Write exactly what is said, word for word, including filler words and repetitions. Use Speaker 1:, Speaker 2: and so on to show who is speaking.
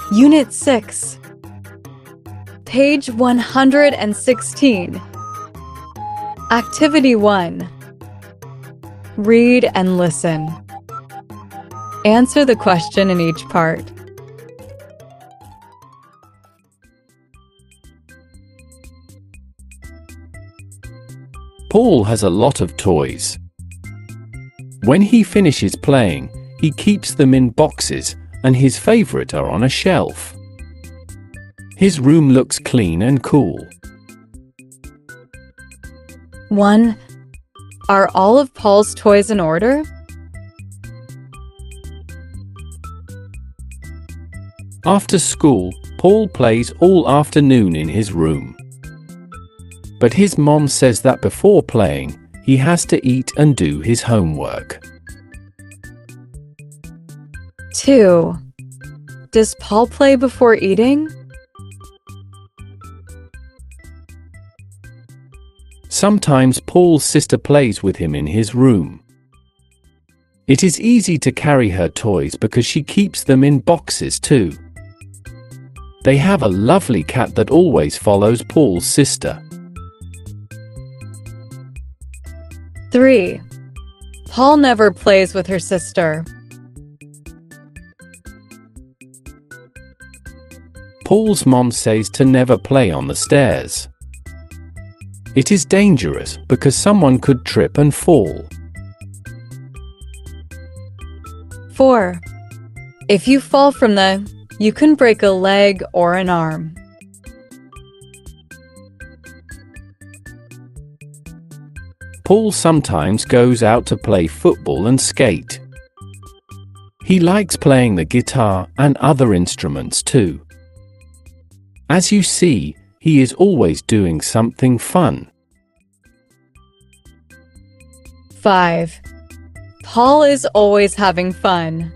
Speaker 1: Unit six, page one hundred sixteen. Activity one. Read and listen. Answer the question in each part.
Speaker 2: Paul has a lot of toys. When he finishes playing, he keeps them in boxes, and his favorite are on a shelf. His room looks clean and cool.
Speaker 1: one. Are all of Paul's toys in order?
Speaker 2: After school, Paul plays all afternoon in his room. But his mom says that before playing, he has to eat and do his homework.
Speaker 1: two. Does Paul play before eating?
Speaker 2: Sometimes Paul's sister plays with him in his room. It is easy to carry her toys because she keeps them in boxes too. They have a lovely cat that always follows Paul's sister.
Speaker 1: three. Paul never plays with her sister.
Speaker 2: Paul's mom says to never play on the stairs. It is dangerous because someone could trip and fall.
Speaker 1: four. If you fall from the, you can break a leg or an arm.
Speaker 2: Paul sometimes goes out to play football and skate. He likes playing the guitar and other instruments too. As you see, he is always doing something fun.
Speaker 1: five. Paul is always having fun.